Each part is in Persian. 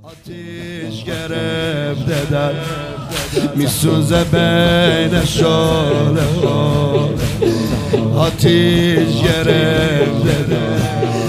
آتیش گرفته در میسوزه بین شعله ها، آتیش گرفته در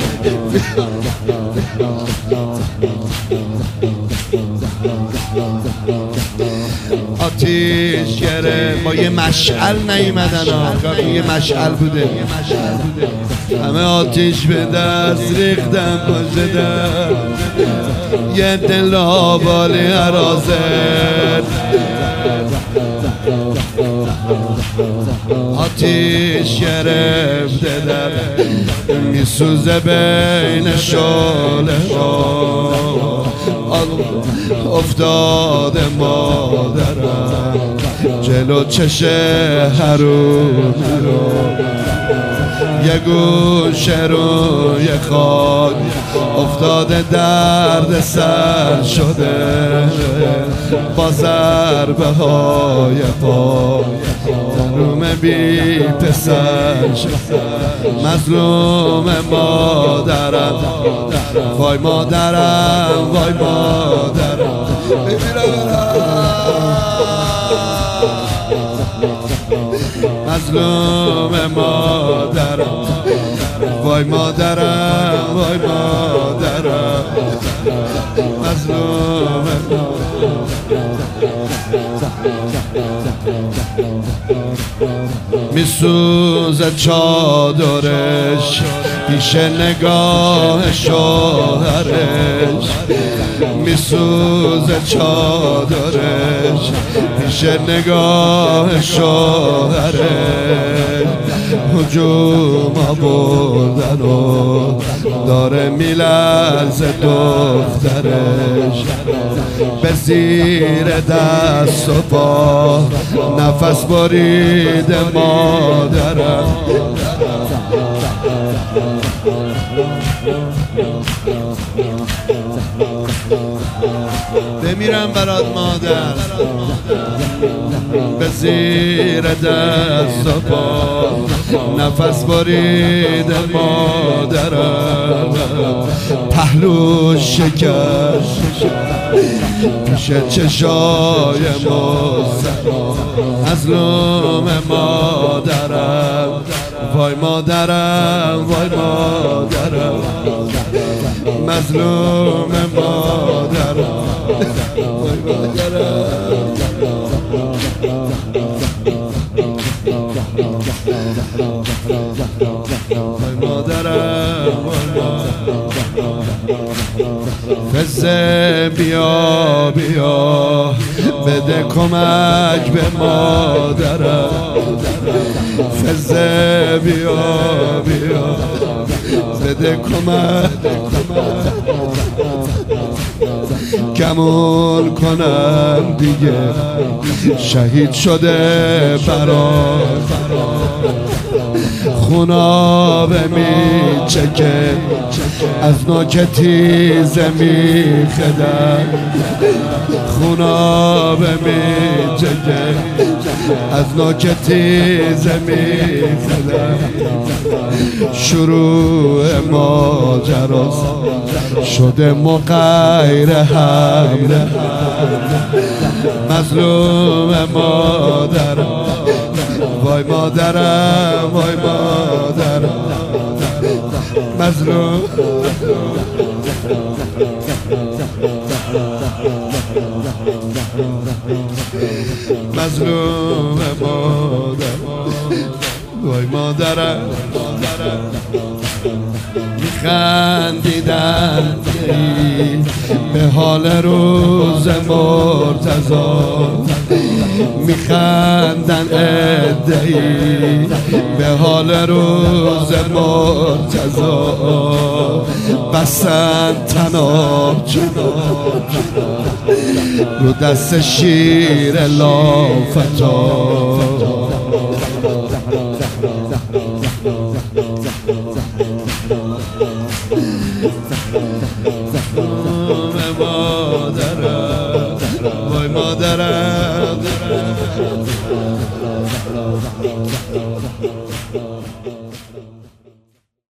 آتیش گرفت. با یه مشعل نیومدن ها، یه مشعل بوده، همه آتیش به دست ریختن پشت در، یه دل آبالی حرازت. آتیش گرفته در میسوزه بین شعله ها، افتاده مادرم جلو چشه حروم رو، یه گوشه روی خاک افتاده درد سر شده، با ضربه های پا روم بی پسر شده. مظلوم مادرم، وای مادرم، وای مادرم، مظلوم مادرم، وای مادرم، وای مادرم، مظلوم میسوزه چادرش پیش نگاه شوهرش، میسوزه چادرش پیش نگاه شوهرش. هجوم آوردن و داره میلرزه دخترش، به زیر دست و پا نفس بریده مادرم. بمیرم برات مادر، به زیر دست و پا نفس بریده مادرم. پهلو شکست پیش چشای مظلوم مادرم، وای مادرم، وای مادرم، مظلوم مادرم، وای مادرم. وای مادرم، وای مادرم. فزه بیا بیا بده کمک به مادرم، فزه بیا بیا بده کمک، گمون کنم دیگه شهید شده برام، خونابه می چکه از نوک تیزه می خدم، خونابه می چکه از نوک تیزه می خدم. شروع ماجراست شده مغیر حمله، مظلوم مادرم، وای مادرم، وای مادرم، مظلوم. مظلوم مادرم، وای مادرم. میخندیدن به حال روز مرتضی، میخندن عده‌ای به حال روز مرتضی. بسن تناب رو دست شیر لافتا،